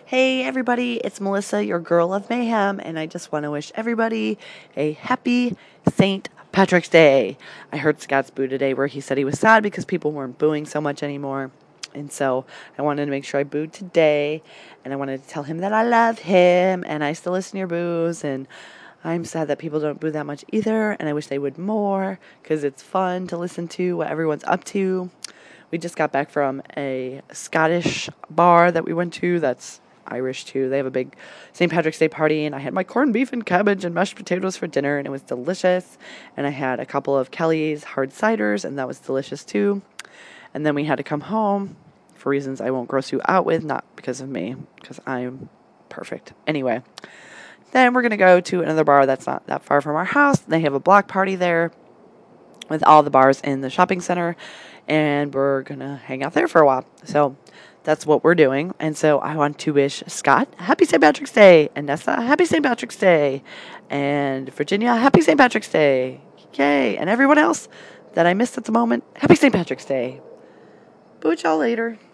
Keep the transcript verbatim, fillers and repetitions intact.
Hey everybody, it's Melissa, your girl of mayhem, and I just want to wish everybody a happy Saint Patrick's Day. I heard Scott's boo today where he said he was sad because people weren't booing so much anymore. And so I wanted to make sure I booed today, and I wanted to tell him that I love him, and I still listen to your boos, and I'm sad that people don't boo that much either, and I wish they would more, because it's fun to listen to what everyone's up to. We just got back from a Scottish bar that we went to that's Irish too. They have a big Saint Patrick's Day party, and I had my corned beef and cabbage and mashed potatoes for dinner, and it was delicious. And I had a couple of Kelly's hard ciders, and that was delicious too. And then we had to come home for reasons I won't gross you out with, not because of me, because I'm perfect. Anyway, then we're going to go to another bar that's not that far from our house. They have a block party there with all the bars in the shopping center, and we're going to hang out there for a while. So that's what we're doing. And so I want to wish Scott happy Saint Patrick's Day, and Nessa happy Saint Patrick's Day, and Virginia happy Saint Patrick's Day. Yay. And everyone else that I missed at the moment, happy Saint Patrick's Day. Boo y'all later.